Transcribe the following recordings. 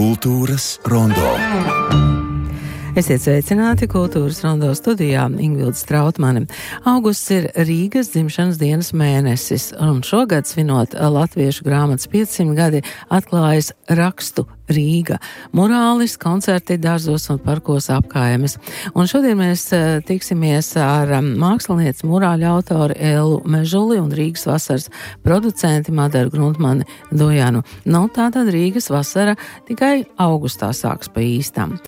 Kultūras rondo. Esiet sveicināti Kultūras rondo studijā Ingvilda Strautmane. Augusts ir Rīgas dzimšanas dienas mēnesis, un šogad svinot latviešu grāmatas 500 gadi atklājas rakstu Rīga, murālis, koncerti dārzos un parkos apkaimes. Un šodien mēs tiksimies ar mākslinieci murāļu autoru Ellu Mežuli un Rīgas vasaras producenti Madaru Gruntmani Dojanu. Nu, tātad Rīgas vasara tikai augustā sāks pa īstam.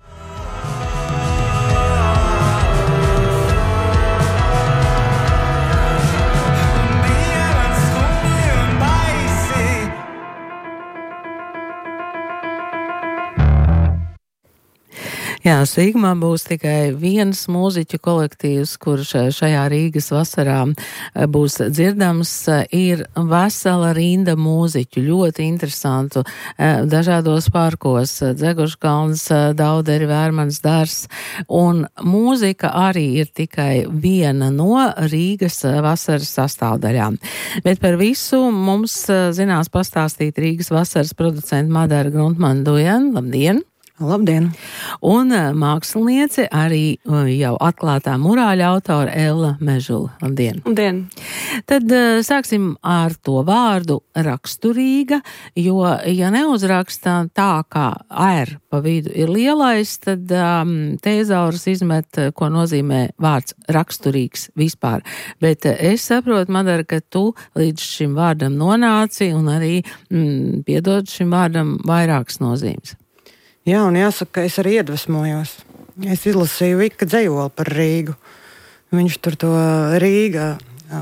Jā, Sigmā būs tikai viens mūziķu kolektīvs, kurš šajā Rīgas vasarā būs dzirdams. Ir vesela rinda mūziķu, ļoti interesantu, dažādos parkos, Dzeguškalns, Dauderi, Vērmanas dārzs, un mūzika arī ir tikai viena no Rīgas vasaras sastāvdaļām. Bet par visu mums zinās pastāstīt Rīgas vasaras producenta Madara Gruntmani Dojana. Labdien! Labdien! Un māksliniece arī jau atklātā murāļa autora Ella Mežula. Labdien! Labdien! Tad sāksim ar to vārdu raksturīga, jo, ja neuzrakstā tā, kā R pa vidu ir lielais, tad tēzauras izmet, ko nozīmē vārds raksturīgs vispār. Bet es saprotu, Madara, ka tu līdz šim vārdam nonāci un arī piedod šim vārdam vairākas nozīmes. Jā, un jāsaka, ka es arī iedvesmojos. Es izlasīju Vika dzejoli par Rīgu. Viņš tur to Rīga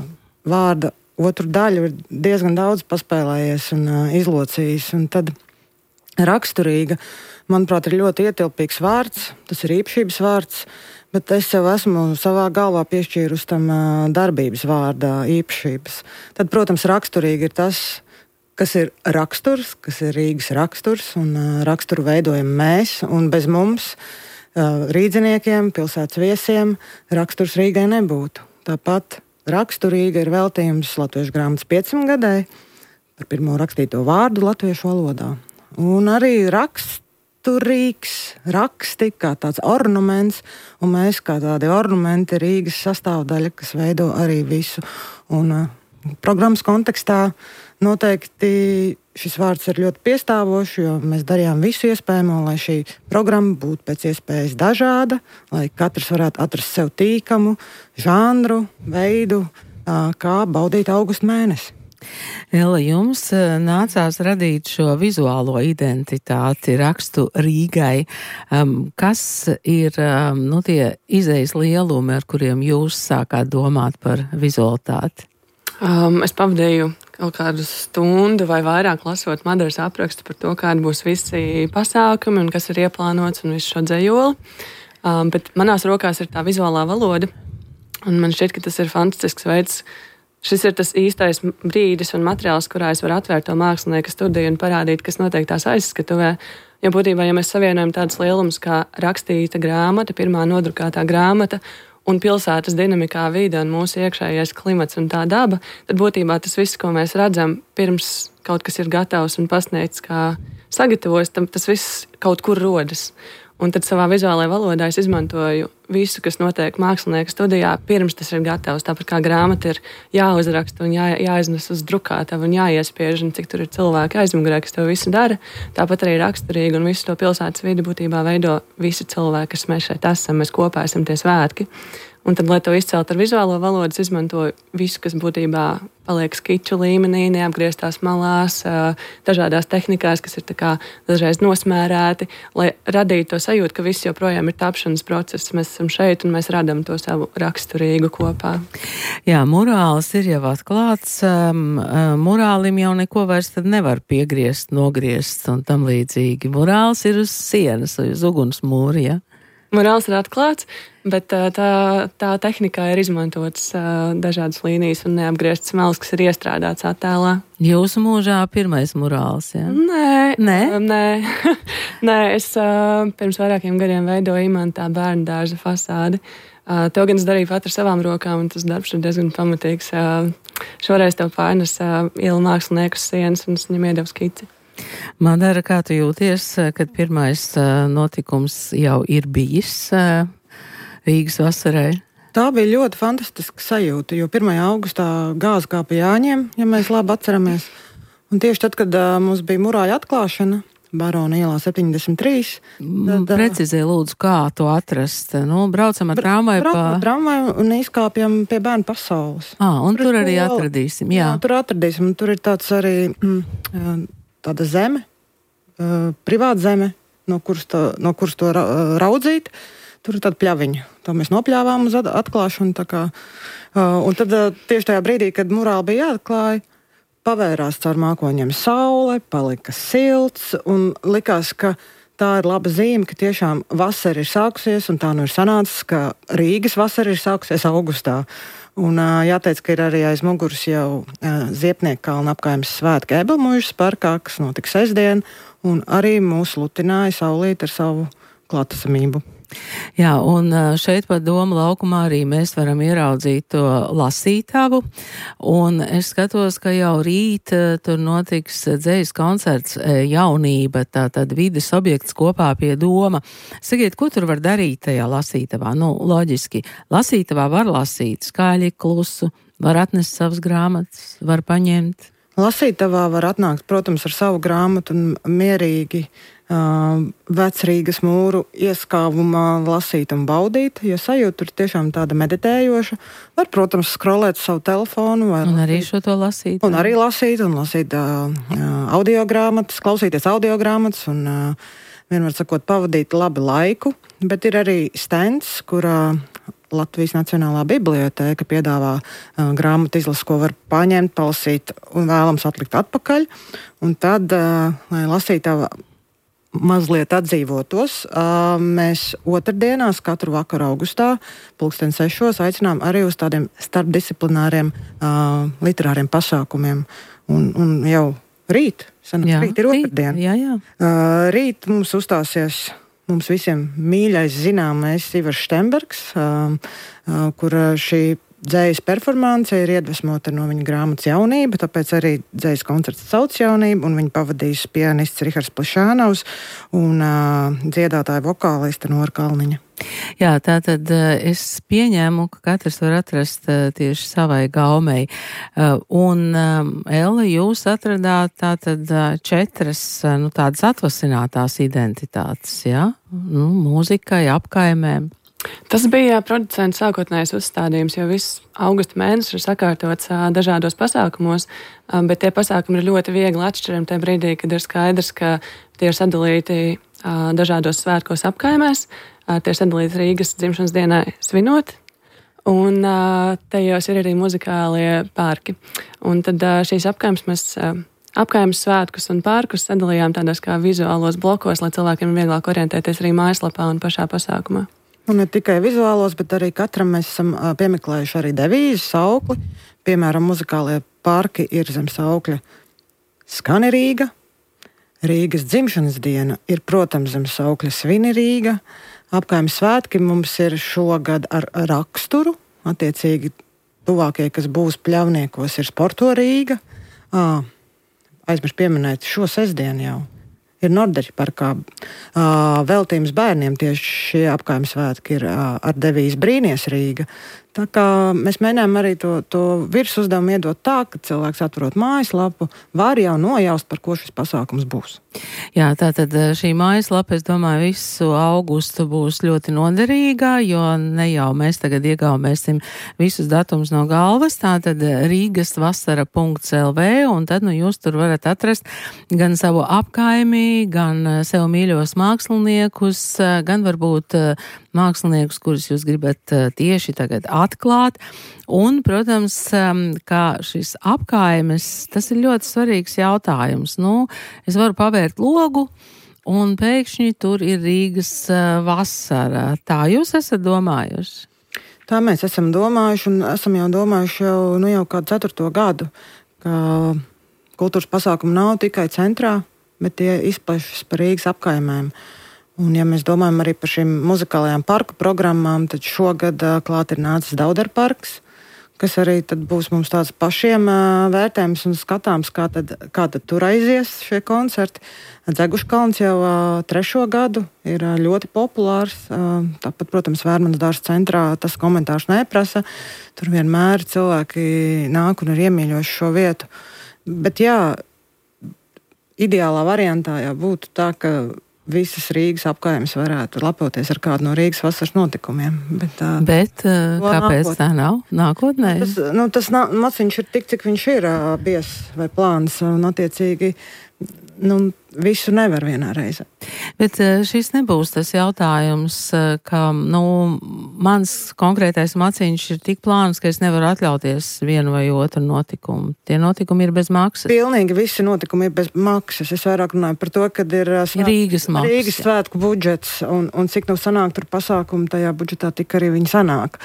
vārda otru daļu ir diezgan daudz paspēlējies un izlocījis. Un tad raksturīga, manuprāt, ir ļoti ietilpīgs vārds. Tas ir īpašības vārds, bet es jau esmu savā galvā piešķīrusi tam darbības vārdā īpašības. Tad, protams, raksturīgi ir tas, kas ir raksturs, kas ir Rīgas raksturs, un raksturu veidojam mēs, un bez mums, rīdziniekiem, pilsētas viesiem, raksturs Rīgai nebūtu. Tāpat raksturīga ir veltījums Latviešu grāmatas 500 gadai par pirmo rakstīto vārdu latviešu valodā. Un arī raksturīgs, raksti kā tāds ornaments, un mēs kā tādi ornamenti Rīgas sastāvdaļa, kas veido arī visu. Un programmas kontekstā noteikti šis vārds ir ļoti piestāvošs, jo mēs darījām visu iespējamo, lai šī programma būtu pēc iespējas dažāda, lai katrs varētu atrast sev tīkamu žanru, veidu, kā baudīt augusta mēnesi. Ella, jums nācās radīt šo vizuālo identitāti rakstu Rīgai. Kas ir tie izejas lielumi, ar kuriem jūs sākāt domāt par vizualitāti? Es pavadīju kaut kādu stundu vai vairāk lasot Madaras aprakstu par to, kādi būs visi pasākumi un kas ir ieplānots un visu šo dzejoli. Bet manās rokās ir tā vizuālā valoda, un man šķiet, ka tas ir fantastisks veids. Šis ir tas īstais brīdis un materiāls, kurā es varu atvērt to mākslinieka studiju un parādīt, kas notiek tās aizskatuvē. Jo būtībā, ja mēs savienojam tādas lielumus kā rakstīta grāmata, pirmā nodrukātā grāmata, un pilsētas dinamikā vide un mūsu iekšējais klimats un tā daba, tad būtībā tas viss, ko mēs redzam, pirms kaut kas ir gatavs un pasniegts kā sagatavos, tas viss kaut kur rodas. Un tad savā vizuālajā valodā es izmantoju visu, kas notiek mākslinieka studijā, pirms tas ir gatavs. Tāpat kā grāmata ir jāuzraksta un jāiznes uz drukātavu un jāiespiež, un cik tur ir cilvēki aizmugurē, kas to visu dara. Tāpat arī raksturīgi un visu to pilsētas vidi būtībā veido visi cilvēki, kas mēs šeit esam, mēs kopā esam tie svētki. Un tad, lai to izcelt ar vizuālo valodu, es izmantoju visu, kas būtībā paliek skiču līmenī, neapgrieztās malās, dažādās tehnikās, kas ir tā kā dažreiz nosmērēti, lai radītu to sajūtu, ka viss joprojām ir tapšanas process. Mēs esam šeit un mēs radam to savu raksturīgu kopā. Jā, murālis ir jau atklāts. Murālim jau neko vairs tad nevar piegriezt, nogriezt un tam līdzīgi. Murālis ir uz sienas, uz ugunsmūra, ja? Murālis ir atklāts, bet tā tehnikā ir izmantotas dažādas līnijas un neapgrieztas malas, kas ir iestrādāts attēlā. Jūsu mūžā pirmais murālis, ja? Nē, es pirms vairākiem gadiem veidoju imantā bērnu dārza fasādi. To gan es darīju pat ar savām rokām, un tas darbs ir diezgan pamatīgs. Šoreiz tev pārnes ielu mākslinieku sienas, un es viņam iedevu skici. Madara, kā tu jūties, kad pirmais notikums jau ir bijis Rīgas vasarai? Tā bija ļoti fantastiska sajūta, jo 1. augustā gāza kā pa Jāņiem, ja mēs labi atceramies. Un tieši tad, kad mums bija murāja atklāšana, Barona ielā 73. Precizē lūdzu, kā to atrast? Nu, braucam ar tramvaju ar tramvaju un izkāpjam pie Bērnu pasaules. Un tur arī atradīsim, jā. Tur atradīsim, un tur ir tāds arī tāda zeme, privāta zeme, no kuras to raudzīt. Tur ir tāda pļaviņa. To mēs nopļāvām uz atklāšanu. Un tad tieši tajā brīdī, kad murāli bija jāatklāja, pavērās caur mākoņiem saule, palika silts, un likās, ka tā ir laba zīme, ka tiešām vasara ir sākusies, un tā nu ir sanācis, ka Rīgas vasara ir sākusies augustā. Un jāteic, ka ir arī aiz muguras jau Ziepnieku kalna apkaimes svētki Ebelmuižas parkā, kas notika sestdien, un arī mūs lutināja saulīt ar savu klātesamību. Jā, un šeit pat Doma laukumā arī mēs varam ieraudzīt to lasītavu, un es skatos, ka jau rīt tur notiks dzejas koncerts Jaunība, tātad vides objekts kopā pie Doma. Sakiet, ko tur var darīt tajā lasītavā? Nu, loģiski, lasītavā var lasīt skaļi, klusu, var atnest savas grāmatas, var paņemt. Lasītavā var atnākt, protams, ar savu grāmatu un mierīgi Vecrīgas mūru ieskāvumā lasīt un baudīt, jo sajūta ir tiešām tāda meditējoša. Var, protams, skrolēt savu telefonu. Un arī šo to lasīt. Un arī lasīt audiogrāmatas, klausīties audiogrāmatas un vienmēr sakot pavadīt labi laiku. Bet ir arī stends, kurā Latvijas Nacionālā bibliotēka piedāvā grāmatu izlases, ko var paņemt, palasīt un vēlams atlikt atpakaļ. Un tad, lai lasītava mazliet atdzīvotos, mēs otrdienās katru vakaru augustā 6:00 aicinām arī uz tādiem starpdisciplināriem literāriem pasākumiem. Un jau rīt ir otrdiena. Jā. Rīt mums uzstāsies mums visiem mīļais zināmais Ivars Štembergs, kur šī dzejas performance ir iedvesmota no viņa grāmatas Jaunība, tāpēc arī dzejas koncerts sauc Jaunību, un viņu pavadīs pianists Rihards Plišānaus un dziedātāja vokāliste Nora Kalniņa. Jā, tātad es pieņēmu, ka katrs var atrast tieši savai gaumei. Un, Ella, jūs atradāt tātad 4 tādas atvasinātās identitātes, jā? Mūzikai, apkaimēm. Tas bija producenta sākotnējais uzstādījums, jo viss augusta mēnesis ir sakārtots dažādos pasākumos, bet tie pasākumi ir ļoti viegli atšķirami tajā brīdī, kad ir skaidrs, ka tie ir sadalīti dažādos svētkos apkaimēs, tie ir sadalīti Rīgas dzimšanas dienai svinot, un tajos ir arī muzikālie parki. Un tad šīs apkaimes mēs apkaimes svētkus un parkus sadalījām tādos kā vizuālos blokos, lai cilvēkiem ir vieglāk orientēties arī mājaslapā un pašā pasākumā. Un ne tikai vizuālos, bet arī katram mēs esam piemeklējuši arī devīzu saukli. Piemēram, muzikālie parki ir zem saukļa Skani Rīga. Rīgas dzimšanas diena ir, protams, zem saukļa Svini Rīga. Apkaimes svētki mums ir šogad ar raksturu. Attiecīgi tuvākie, kas būs Pļavniekos, ir Sporto Rīga. Aizmirst pieminēt šo sestdienu jau. Ir Nordeļa parkā veltījums bērniem, tieši šie apkaimes svētki ir ar devīzi Brīnies Rīga. Tā kā mēs mēģinām arī to virsuzdevumu iedot tā, ka cilvēks atverot mājaslapu, var jau nojaust, par ko šis pasākums būs. Jā, tātad šī mājaslapa, es domāju, visu augustu būs ļoti noderīga, jo ne jau mēs tagad iegaumēsim visus datumus no galvas, tātad rīgasvasara.lv, un tad jūs tur varat atrast gan savu apkaimi, gan sev mīļos māksliniekus, gan varbūt māksliniekus, kurus jūs gribat tieši tagad atklāt. Un, protams, kā šis apkaimes, tas ir ļoti svarīgs jautājums. Es varu pavērt logu, un pēkšņi tur ir Rīgas vasara. Tā jūs esat domājuši? Tā mēs esam domājuši, un esam jau domājuši jau kādu 4. gadu, ka kultūras pasākumi nav tikai centrā, bet tie izplešas par Rīgas apkaimēm. Un, ja mēs domājam arī par šīm muzikālajām parku programmām, tad šogad klāt ir nācis Daudera parks, kas arī tad būs mums tāds pašiem vērtējums un skatāms, kā tad tur aizies šie koncerti. Dzeguškalns jau 3. gadu ir ļoti populārs. Tāpat, protams, Vērmanas dārza centrā tas komentārs neprasa. Tur vienmēr cilvēki nāk un ir iemīļojuši šo vietu. Bet jā, ideālā variantā jau būtu tā, ka visas Rīgas apkaimes varētu lepoties ar kādu no Rīgas vasaras notikumiem. Bet kāpēc tā nav nākotnē? Tas maciņš ir tik, cik viņš ir bies vai plāns, un attiecīgi visu nevar vienā reizē. Bet šis nebūs tas jautājums, ka mans konkrētais maciņš ir tik plāns, ka es nevaru atļauties vienu vai otru notikumu. Tie notikumi ir bez maksas. Pilnīgi visi notikumi ir bez maksas. Es vairāk runāju par to, kad ir Rīgas svētku budžets un cik sanāk tur pasākumu, tajā budžetā tik arī viņi sanāk.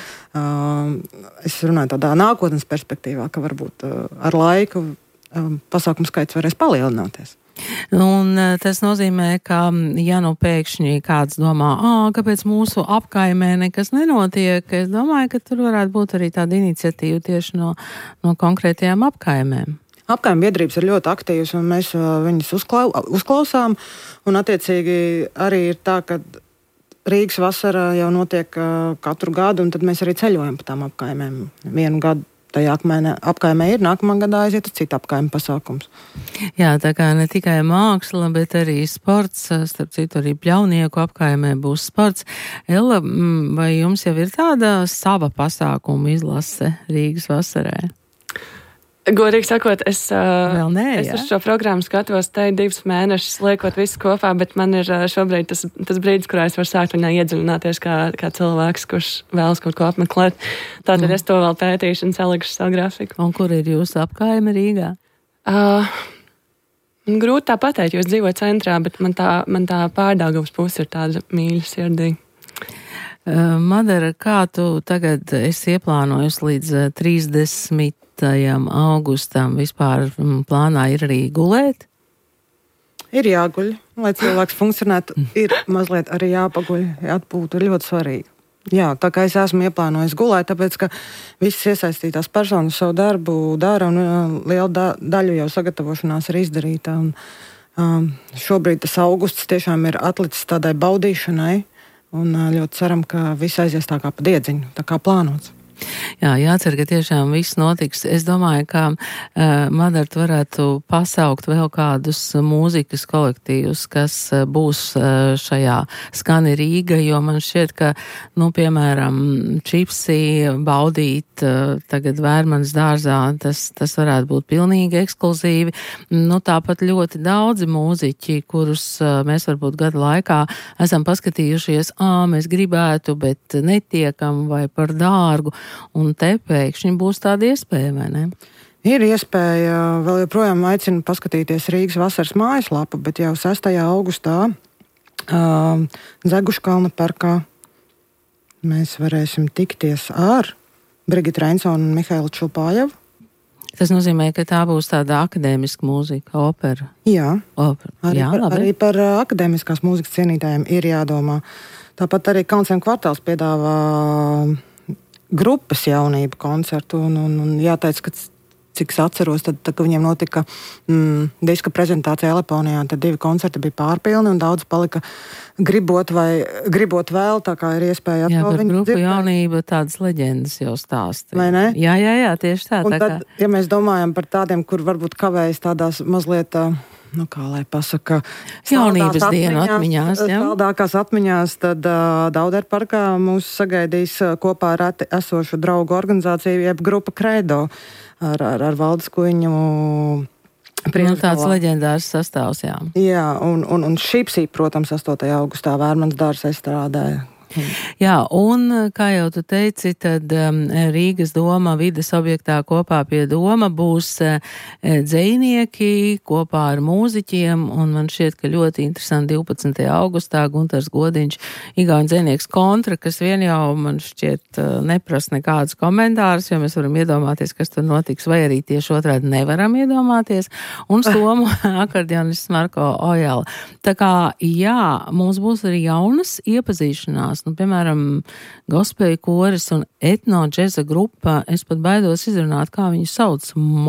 Es runāju tādā nākotnes perspektīvā, ka varbūt ar laiku pasākumu skaits varēs palielināties. Un tas nozīmē, ka ja pēkšņi kāds domā, kāpēc mūsu apkaimē nekas nenotiek, es domāju, ka tur varētu būt arī tāda iniciatīva tieši no konkrētajām apkaimēm. Apkaimē biedrības ir ļoti aktīvas, un mēs viņus uzklausām, un attiecīgi arī ir tā, ka Rīgas vasara jau notiek katru gadu, un tad mēs arī ceļojam pa tām apkaimēm. Vienu gadu tajā apkaimē ir, nākamā gadā aiziet uz citu apkaimē pasākums. Jā, tā kā ne tikai māksla, bet arī sports, starp citu arī Pļaunieku apkaimē būs sports. Ella, vai jums jau ir tāda sava pasākuma izlase Rīgas vasarē? Godīgi sakot, es uz šo programmu skatos te 2 mēnešus, liekot visu kopā, bet man ir šobrīd tas brīdis, kurā es varu sākt viņā iedziļināties kā cilvēks, kurš vēlas kaut ko apmeklēt. Tātad es to vēl pētīšu un salikšu savu grafiku. Un kur ir jūsu apkaime Rīgā? Grūti tā pateikt, jo es dzīvoju centrā, bet man tā Pārdaugavas puse ir tāda mīļa sirdī. Madara, kā tu tagad esi ieplānojusi līdz 30. augustam? Vispār plānā ir arī gulēt? Ir jāguļ, lai cilvēks funkcionētu, ir mazliet arī jāpaguļ, atpūta ir ļoti svarīga. Jā, tā kā es esmu ieplānojis gulēt, tāpēc, ka visas iesaistītās personas savu darbu dara un liela daļu jau sagatavošanās ir izdarīta. Šobrīd tas augusts tiešām ir atlicis tādai baudīšanai, un ļoti ceram, ka viss aizies tā kā pa diedziņu, tā kā plānots. Jā, jācer, ka tiešām viss notiks. Es domāju, ka Madara varētu pasaukt vēl kādus mūzikas kolektīvus, kas būs šajā Skani Rīga, jo man šķiet, ka, piemēram, Čipsi baudīt tagad Vērmanas dārzā, tas varētu būt pilnīgi ekskluzīvi. Tāpat ļoti daudzi mūziķi, kurus mēs varbūt gadu laikā esam paskatījušies, mēs gribētu, bet netiekam vai par dārgu. Un te pēkšņi būs tāda iespēja, vai ne? Ir iespēja, vēl joprojām aicinu paskatīties Rīgas vasaras mājaslapu, bet jau 6. augustā Dzeguškalna parkā mēs varēsim tikties ar Brigitu Reinsonu un Mihailu Čulpājevu. Tas nozīmē, ka tā būs tāda akadēmiska mūzika, opera. Jā, opera. Arī par akadēmiskās mūzikas cienītājiem ir jādomā. Tāpat arī Kalnciem kvartāls piedāvā grupas jaunību koncertu, un jāteic, ka cik es atceros, tad kad viņiem notika diska prezentācija Eleponijā, tad 2 koncerti bija pārpilni, un daudz palika gribot vēl, tā kā ir iespēja atkal viņu dzirdēt. Jā, par grupu jaunība tādas leģendas jau stāsta. Vai ne? Jā, tieši tā. Un tad, ja mēs domājam par tādiem, kur varbūt kavējas tādās mazliet kā lai pasaka, jaunības dienu atmiņās, jā. Saldākās atmiņās, tad Dauderu parkā mūs sagaidīs kopā ar esošu draugu organizāciju, jeb grupa Credo ar Valdes Kuiņu. Tāds leģendārs sastāvs, jā. Jā, un Šipsī, protams, 8. augustā Vērmanas dārza estrādē. Jā, un, kā jau tu teici, tad Rīgas doma vides objektā kopā pie doma būs dzejnieki kopā ar mūziķiem, un man šķiet, ka ļoti interesanti 12. augustā Guntars Godiņš, igauņu dzejnieks Kontra, kas vien jau man šķiet neprasa nekādus komentārus, jo mēs varam iedomāties, kas tur notiks, vai arī tieši otrādi nevaram iedomāties, un Somu akordeonists Marko Ojala. Tā kā, jā, mums būs arī jaunas iepazīšanās izklausās. Nu, piemēram, gospel koris un etno džeza grupa, es pat baidos izrunāt, kā viņu sauc,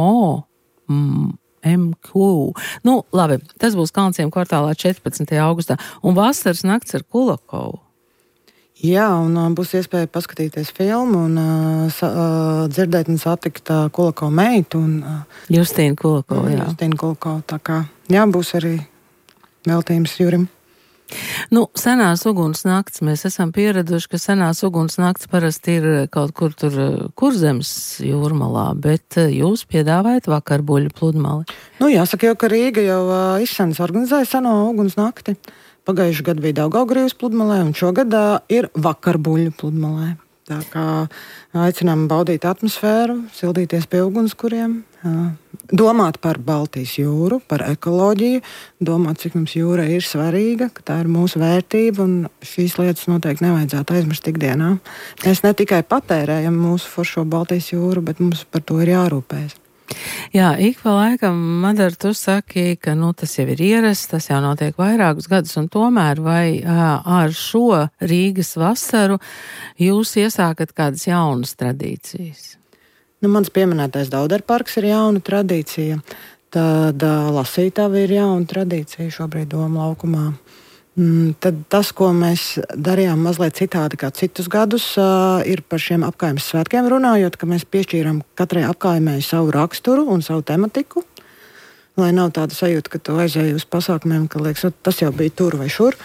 MQ. Nu, labi, tas būs Kalnciem kvartālā 14. augustā. Un vasaras nakts ar Kulakovu. Jā, un būs iespēja paskatīties filmu un dzirdēt un satikt Kulakovu meitu. Justīnu Kulakovu, jā. Justīnu Kulakovu, tā kā, jā, būs arī veltījums Jurim. Nu, senās uguns nakts, mēs esam pieraduši, ka senās uguns nakts parasti ir kaut kur tur Kurzemes jūrmalā, bet jūs piedāvājat vakarbuļu pludmali. Nu, jāsaka jau, ka Rīga jau izsenas organizēja seno uguns nakti. Pagājuši gadu bija Daugavgrīvas pludmalē, un šogad ir vakarbuļu pludmalē. Tā kā aicinām baudīt atmosfēru, sildīties pie ugunskuriem, domāt par Baltijas jūru, par ekoloģiju, domāt, cik mums jūra ir svarīga, ka tā ir mūsu vērtība, un šīs lietas noteikti nevajadzētu aizmirst ikdienā. Mēs ne tikai patērējam mūsu foršo Baltijas jūru, bet mums par to ir jārūpējas. Jā, ik pa laikam, Madara, tu saki, ka tas jau ir ierasts, tas jau notiek vairākus gadus, un tomēr vai ar šo Rīgas vasaru jūs iesākat kādas jaunas tradīcijas? Mans pieminētais Dauderparks ir jauna tradīcija, tad Lasītava ir jauna tradīcija šobrīd Doma laukumā. Tad tas, ko mēs darījām mazliet citādi kā citus gadus, ir par šiem apkaimes svētkiem runājot, ka mēs piešķīram katrai apkaimei savu raksturu un savu tematiku, lai nav tāda sajūta, ka tu aizēji uz pasākumiem, ka liekas, tas jau bija tur vai šur.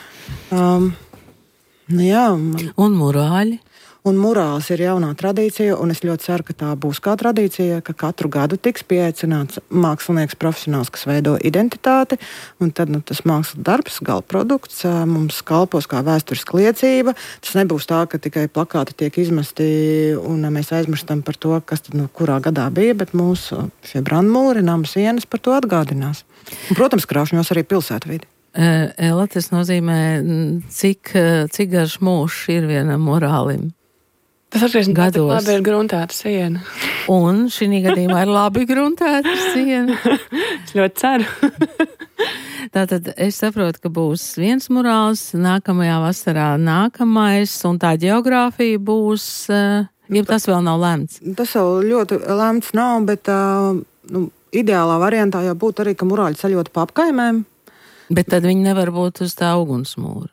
Un murāļi? Un murāls ir jaunā tradīcija, un es ļoti ceru, ka tā būs kā tradīcija, ka katru gadu tiks pieaicināts mākslinieks profesionāls, kas veido identitāti, un tad tas mākslas darbs, gala produkts mums kalpos kā vēsturiska liecība. Tas nebūs tā, ka tikai plakāti tiek izmesti, un mēs aizmirstam par to, kas tad kurā gadā bija, bet mūsu šie brandmūri, nama sienas par to atgādinās. Un, protams, krāšņos arī pilsētvidi. Ela, tas nozīmē, cik garš mūžs ir vienam murālim? Tas atgriežas gados. Labi ir gruntēta siena. Un šī gadījumā ir labi gruntēta siena. Es ļoti ceru. Tātad es saprotu, ka būs viens murāls, nākamajā vasarā nākamais, un tā ģeogrāfija būs, ja tas vēl nav lemts. Tas vēl ļoti lemts nav, bet ideālā variantā jau būtu arī, ka murāļi ceļot pa apkaimēm. Bet tad viņi nevar būt uz tā ugunsmūra.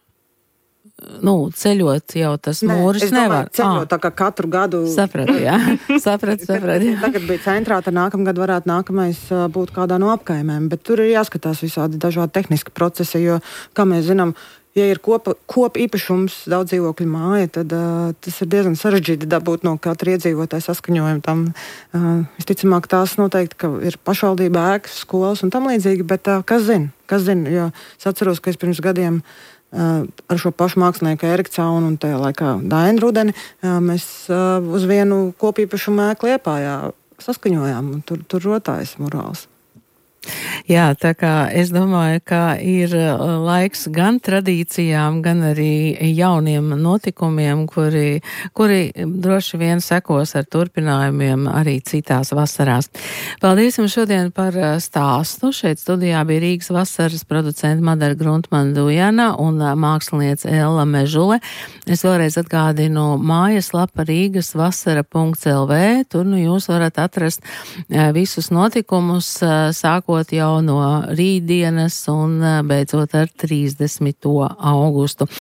Ceļot jau tas mūris nevar. Ceļot tā kā katru gadu. Sapratu, jā. Sapratu. Tagad bija centrā, tad nākamgad varētu nākamais būt kādā no apkaimēm, bet tur ir jāskatās visādi dažādi tehniski procesi, jo, kā mēs zinām, ja ir kopa īpašums, daudz dzīvokļu māja, tad tas ir diezgan sarežģīti dabūt no katra iedzīvotāja saskaņojumu tam. Visticamāk, tās noteikti, ka ir pašvaldība ēkas, skolas un tam līdzīgi, bet kas zina, jo es atceros, ka es pirms gadiem ar šo pašu mākslinieku Eriku Caunu un tajā laikā Dainu Rudeni mēs uz vienu kopīpašumu ēku Liepājā saskaņojām, un tur rotājas murāls. Jā, tā kā es domāju, ka ir laiks gan tradīcijām, gan arī jauniem notikumiem, kuri droši vien sekos ar turpinājumiem arī citās vasarās. Paldies jums šodien par stāstu. Šeit studijā bija Rīgas vasaras producenta Madara Gruntmana-Dujana un māksliniece Ella Mežule. Es vēlreiz atgādinu mājaslapa rīgasvasara.lv. Tur jūs varat atrast visus notikumus, sākot jau no rītdienas un beidzot ar 30. augustu.